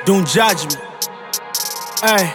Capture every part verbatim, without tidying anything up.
Don't judge me. Hey.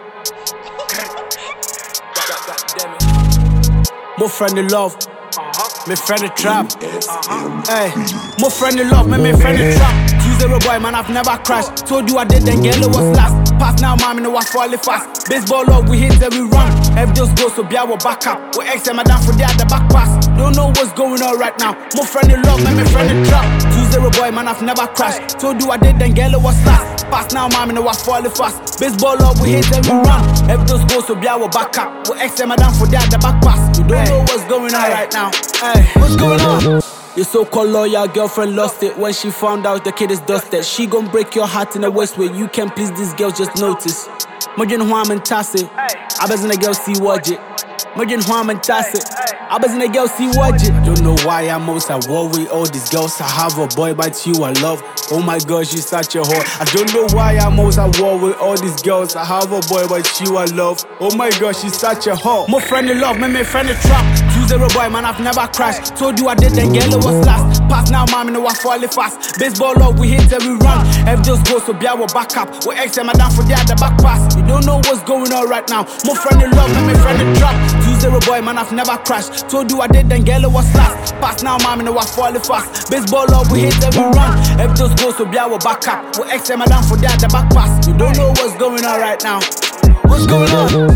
More friendly love. Me friendly trap. Hey. More friendly love. Me me friendly trap. two zero boy, man, I've never crashed. Told you I did, then girl, it was last. Pass now, mommy, no, I fall fast. Baseball love, we hit and we run. If those go, so be our backup. We X and madam for the other back pass. Don't know what's going on right now. More friendly love, man, me friendly trap. two zero boy, man, I've never crashed. Told you I did, then girl, it was last. Pass now, mommy, no, I fall fast. Baseball love, we hit and we run. If those go, so be our backup. We X and madam for the other back pass. You don't know what's going on right now. Hey, what's going on? Your so-called loyal girlfriend lost it when she found out the kid is dusted. She gon' break your heart in a worst way. You can please these girls, just notice. Majin Huam and Tasse, I was in a girl see budget. Majin Huam and Tasse, I was in a girl see budget. Don't know why I'm most at war with all these girls. I have a boy, but you I love. Oh my God, she's such a whore. I don't know why I'm most at war with all these girls. I have a boy, but you I love. Oh my God, she's such a whore. More friendly love, me me friendly trap. two zero boy, man, I've never crashed. Told you I did, then girl, it was last. Pass now, mommy, no, I fall fast. Baseball love, we hit and we run. If those go, so be our backup. We X and madam for the other back pass. You don't know what's going on right now. More friendly love, me me friendly trap. two zero boy, man, I've never crashed. Told you I did, then girl, it was last. Pass now, mommy, no, I fall fast. Baseball love, we hit and we run. If those go, so be our backup. We X and madam for the other back pass. You don't know what's going on right now. What's going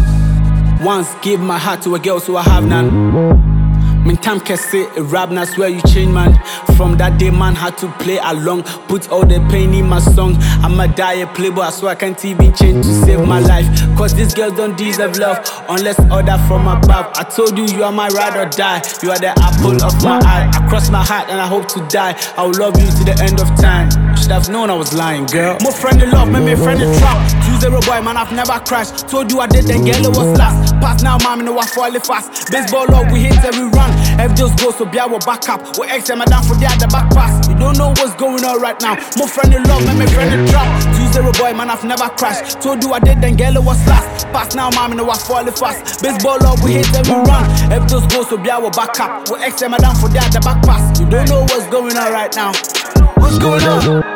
on? Once gave my heart to a girl, so I have none. Min time can say a rap, now swear you change, man. From that day, man, had to play along. Put all the pain in my song. I'm a dire playboy, I swear I can't even change to save my life. Cause these girls don't deserve love unless order from above. I told you, you are my ride or die. You are the apple of my eye. I cross my heart and I hope to die. I will love you to the end of time. Should have known I was lying, girl. More friendly love, me me friendly trap. two zero boy, man, I've never crashed. Told you I did, then girl, it was last. Pass now, mommy, no, I fall fast. Baseball love, we hit and we run. If those go, so be our backup. We X and madam for the other back pass. You don't know what's going on right now. More friendly love, me me friendly trap. two zero boy, man, I've never crashed. Told you I did, then girl, it was last. Pass now, mommy, no, I fall fast. Baseball love, we hit and we run. If those go, so be our backup. We X and madam for the other back pass. You don't know what's going on right now. What's going on?